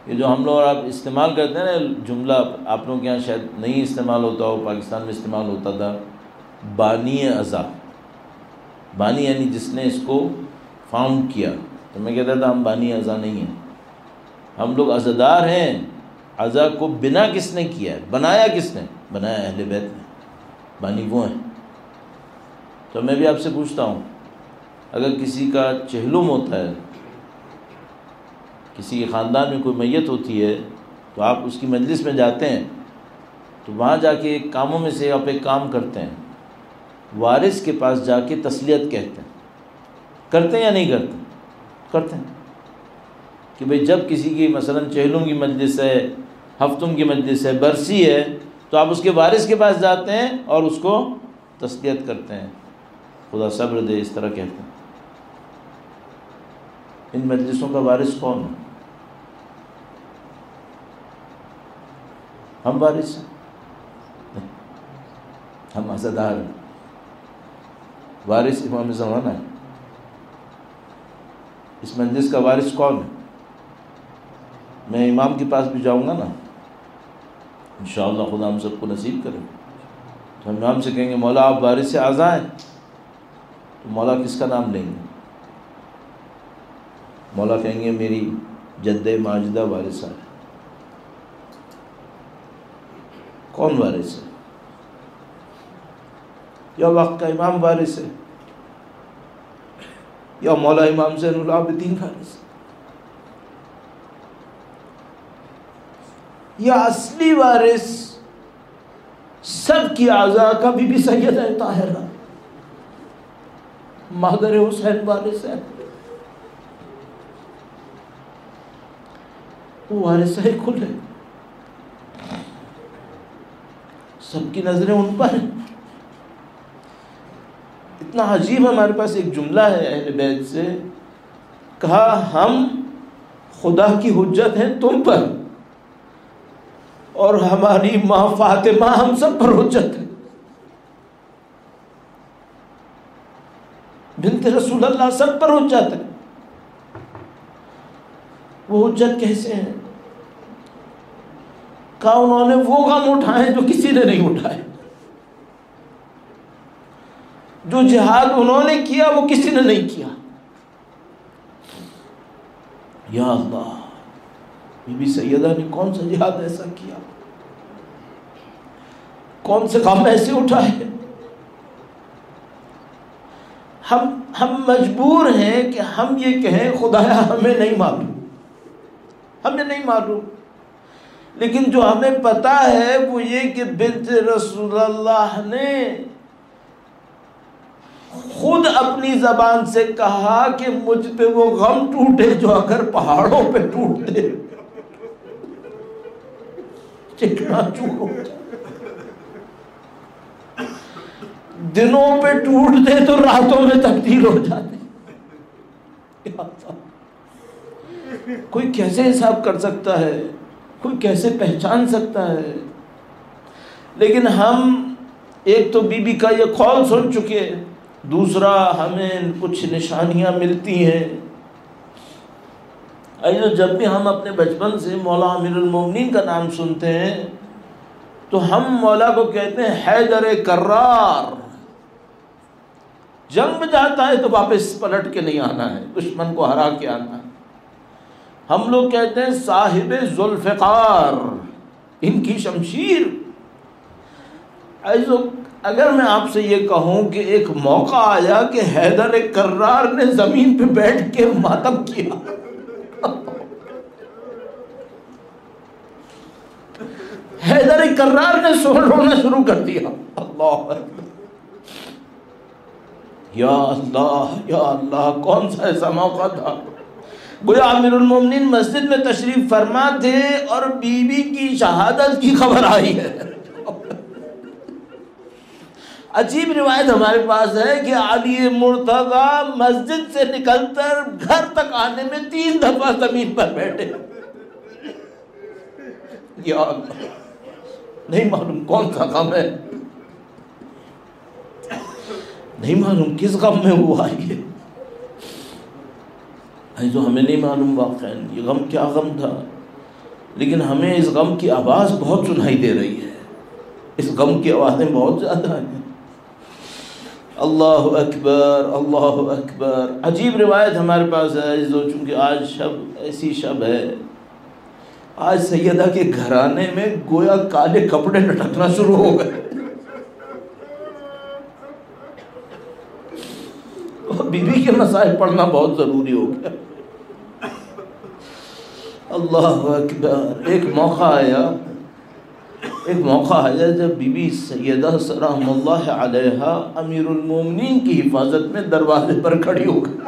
یہ جو ہم لوگ اور آپ استعمال کرتے ہیں نا جملہ، آپ لوگوں کے یہاں شاید نہیں استعمال ہوتا ہو، پاکستان میں استعمال ہوتا تھا، بانی عزا۔ بانی یعنی جس نے اس کو فاؤنڈ کیا، تو میں کہتا تھا ہم بانی عزا نہیں ہیں، ہم لوگ عزادار ہیں۔ عزا کو بنا کس نے کیا ہے؟ بنایا کس نے؟ بنایا اہل بیت نے، بانی وہ ہیں۔ تو میں بھی آپ سے پوچھتا ہوں، اگر کسی کا چہلم ہوتا ہے، کسی کے خاندان میں کوئی میت ہوتی ہے، تو آپ اس کی مجلس میں جاتے ہیں، تو وہاں جا کے ایک کاموں میں سے آپ ایک کام کرتے ہیں، وارث کے پاس جا کے تسلیت کہتے ہیں، کرتے ہیں یا نہیں کرتے؟ کرتے ہیں کہ بھئی جب کسی کی مثلا چہلم کی مجلس ہے، ہفتم کی مجلس ہے، برسی ہے، تو آپ اس کے وارث کے پاس جاتے ہیں اور اس کو تسلیت کرتے ہیں، خدا صبر دے، اس طرح کہتے ہیں۔ ان مجلسوں کا وارث کون ہے؟ ہم وارث ہیں، ہم عزادار ہیں۔ وارث امام زمانہ ہے۔ اس مجلس کا وارث کون ہے؟ میں امام کے پاس بھی جاؤں گا نا، انشاءاللہ خدا ہم سب کو نصیب کرے، تو ہم امام سے کہیں گے مولا آپ وارث سے اعزا ہیں، تو مولا کس کا نام لیں گے؟ مولا کہیں گے میری جد ماجدہ وارثہ ہے۔ کون وارث ہے؟ یا وقت کا امام وارث ہے، یا مولا امام زین العابدین وارث ہے، یا اصلی وارث سب کی اعضاء کا بی بی سیدہ طاہرہ مادر حسین وارث ہے؟ وہ وارث ہے کل ہے، سب کی نظریں ان پر ہیں۔ اتنا عجیب ہمارے پاس ایک جملہ ہے اہل بیت سے، کہا ہم خدا کی حجت ہیں تم پر، اور ہماری ماں فاطمہ ہم سب پر حجت ہے۔ بنت رسول اللہ سب پر حجت ہے۔ وہ حجت کیسے ہیں؟ کہا انہوں نے وہ غم اٹھائے جو کسی نے نہیں اٹھائے، جو جہاد انہوں نے کیا وہ کسی نے نہیں کیا۔ یا اللہ، بی بی سیدہ نے کون سا جہاد ایسا کیا، کون سے غم ایسے اٹھائے؟ ہم ہم مجبور ہیں کہ ہم یہ کہیں خدایا ہمیں نہیں معلوم، ہمیں نہیں معلوم، لیکن جو ہمیں پتا ہے وہ یہ کہ بنت رسول اللہ نے خود اپنی زبان سے کہا کہ مجھ پہ وہ غم ٹوٹے جو اگر پہاڑوں پہ ٹوٹتے چکنا چور ہو جائے، دنوں پہ ٹوٹتے تو راتوں میں تبدیل ہو جاتے۔ کوئی کیسے حساب کر سکتا ہے، کوئی کیسے پہچان سکتا ہے؟ لیکن ہم ایک تو بی بی کا یہ قول سن چکے، دوسرا ہمیں کچھ نشانیاں ملتی ہیں۔ ایسے جب بھی ہم اپنے بچپن سے مولا امیر المومنین کا نام سنتے ہیں تو ہم مولا کو کہتے ہیں حیدر کرار، جنگ میں جاتا ہے تو واپس پلٹ کے نہیں آنا ہے، دشمن کو ہرا کے آنا ہے۔ ہم لوگ کہتے ہیں صاحب ذوالفقار، ان کی شمشیر۔ ایسو اگر میں آپ سے یہ کہوں کہ ایک موقع آیا کہ حیدر کرار نے زمین پہ بیٹھ کے ماتم کیا، حیدر کرار نے سو رونا شروع کر دیا، اللہ یا اللہ یا اللہ، کون سا ایسا موقع تھا؟ گویا امیر المومنین مسجد میں تشریف فرما تھے اور بی بی کی شہادت کی خبر آئی ہے۔ عجیب روایت ہمارے پاس ہے کہ علی مرتضی مسجد سے نکل کر گھر تک آنے میں تین دفعہ زمین پر بیٹھے۔ یا اللہ، نہیں معلوم کون سا غم ہے، نہیں معلوم کس غم میں ہوا یہ، جو ہمیں نہیں معلوم واقعا یہ غم کیا غم تھا۔ لیکن ہمیں اس غم کی آواز بہت سنائی دے رہی ہے، اس غم کی آوازیں بہت زیادہ ہیں۔ اللہ اکبر اللہ اکبر۔ عجیب روایت ہمارے پاس ہے، چونکہ آج شب ایسی شب ہے، آج سیدہ کے گھرانے میں گویا کالے کپڑے لٹکنا شروع ہو گئے، بیوی کے مسائل پڑھنا بہت ضروری ہو گیا۔ اللہ اکبر۔ ایک موقع آیا ایک موقع آیا جب بی بی سیدہ سلام اللہ علیہا امیر المومنین کی حفاظت میں دروازے پر کھڑی ہو گئی۔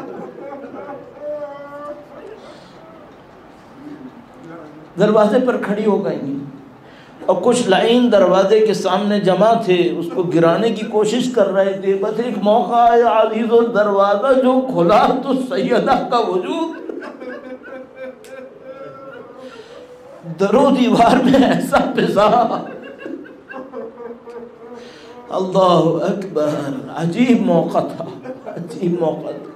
دروازے پر کھڑی ہو گئی اور کچھ لائن دروازے کے سامنے جمع تھے، اس کو گرانے کی کوشش کر رہے تھے۔ بس ایک موقع آیا عزیز، و دروازہ جو کھلا تو سیدہ کا وجود درو دیوار میں ایسا پسا۔ اللہ اکبر۔ عجیب موقع تھا، عجیب موقع تھا۔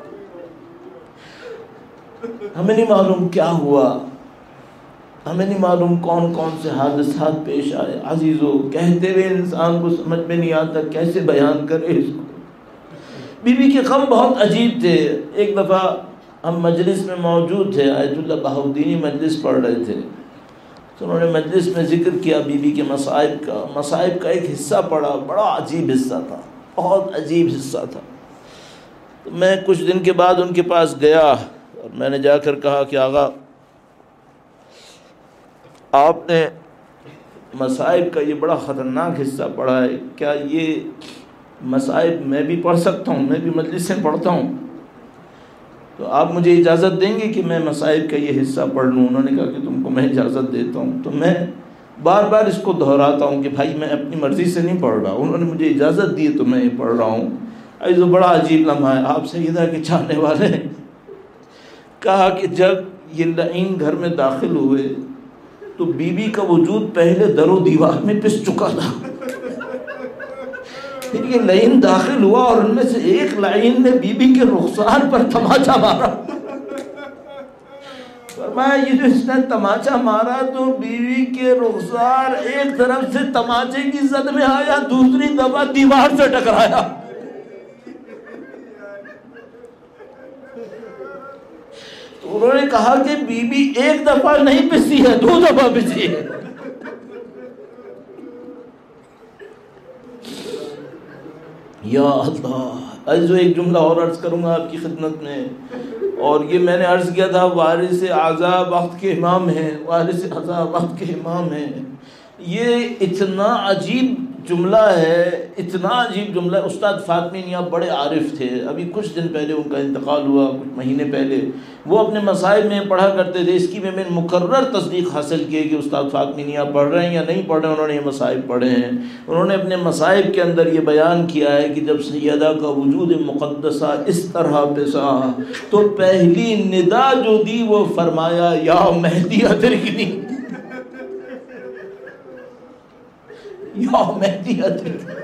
ہمیں نہیں معلوم کیا ہوا، ہمیں نہیں معلوم کون کون سے حادثات پیش آئے۔ عزیزو، کہتے ہوئے انسان کو سمجھ میں نہیں آتا کیسے بیان کرے اس کو۔ بی بی کے غم بہت عجیب تھے۔ ایک دفعہ ہم مجلس میں موجود تھے، آیت اللہ بہاؤالدینی مجلس پڑھ رہے تھے، تو انہوں نے مجلس میں ذکر کیا بی بی کے مصائب کا۔ مصائب کا ایک حصہ پڑھا، بڑا عجیب حصہ تھا، بہت عجیب حصہ تھا۔ تو میں کچھ دن کے بعد ان کے پاس گیا اور میں نے جا کر کہا کہ آغا، آپ نے مصائب کا یہ بڑا خطرناک حصہ پڑھا ہے، کیا یہ مصائب میں بھی پڑھ سکتا ہوں؟ میں بھی مجلس سے پڑھتا ہوں، تو آپ مجھے اجازت دیں گے کہ میں مصائب کا یہ حصہ پڑھ لوں؟ انہوں نے کہا کہ تم کو میں اجازت دیتا ہوں۔ تو میں بار بار اس کو دہراتا ہوں کہ بھائی میں اپنی مرضی سے نہیں پڑھ رہا، انہوں نے مجھے اجازت دی تو میں یہ پڑھ رہا ہوں۔ ایسا بڑا عجیب لمحہ ہے، آپ سیدہ کے چاہنے والے کہا کہ جب یہ لعین گھر میں داخل ہوئے تو بی بی کا وجود پہلے در و دیوار میں پس چکا تھا، پھر یہ لعین داخل ہوا اور ان میں سے ایک لعین نے بی بی کے رخسار پر تماچا مارا۔ فرمایا یہ جو اس نے تماچا مارا تو بیوی کے رخسار ایک طرف سے تماچے کی زد میں آیا، دوسری دفعہ دیوار سے ٹکرایا۔ تو انہوں نے کہا کہ بی بی ایک دفعہ نہیں پسی ہے، دو دفعہ پسی ہے۔ یا اللہ۔ ایسو ایک جملہ اور عرض کروں گا آپ کی خدمت میں، اور یہ میں نے عرض کیا تھا، وارث اعضاء وقت کے امام ہیں، وارث اعضاء وقت کے امام ہیں۔ یہ اتنا عجیب جملہ ہے، اتنا عجیب جملہ ہے۔ استاد فاطمی میاں بڑے عارف تھے، ابھی کچھ دن پہلے ان کا انتقال ہوا، کچھ مہینے پہلے۔ وہ اپنے مصائب میں پڑھا کرتے تھے، اس کی میں میں مقرر تصدیق حاصل کی کہ استاد فاطمی میاں پڑھ رہے ہیں یا نہیں پڑھ رہے ہیں، انہوں نے یہ مصائب پڑھے ہیں۔ انہوں نے اپنے مصائب کے اندر یہ بیان کیا ہے کہ جب سیدہ کا وجود مقدسہ اس طرح پسا تو پہلی ندا جو دی وہ فرمایا یا مہدی ادرکنی، یا مہدی ادرکنی۔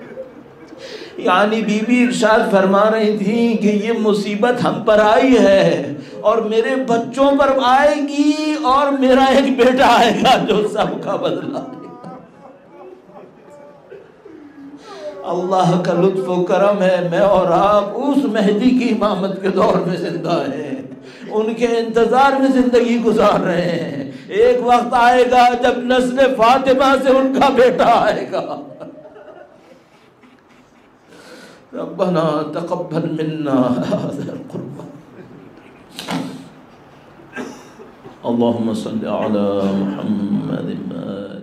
یعنی بی بی ارشاد فرما رہی تھی کہ یہ مصیبت ہم پر آئی ہے اور میرے بچوں پر آئے گی، اور میرا ایک بیٹا آئے گا جو سب کا بدلہ لے گا۔ اللہ کا لطف و کرم ہے، میں اور آپ اس مہدی کی امامت کے دور میں زندہ ہیں، ان کے انتظار میں زندگی گزار رہے ہیں۔ ایک وقت آئے گا جب نسل فاطمہ سے ان کا بیٹا آئے گا۔ ربنا تقبل منا هذا القربان۔ اللهم صل على محمد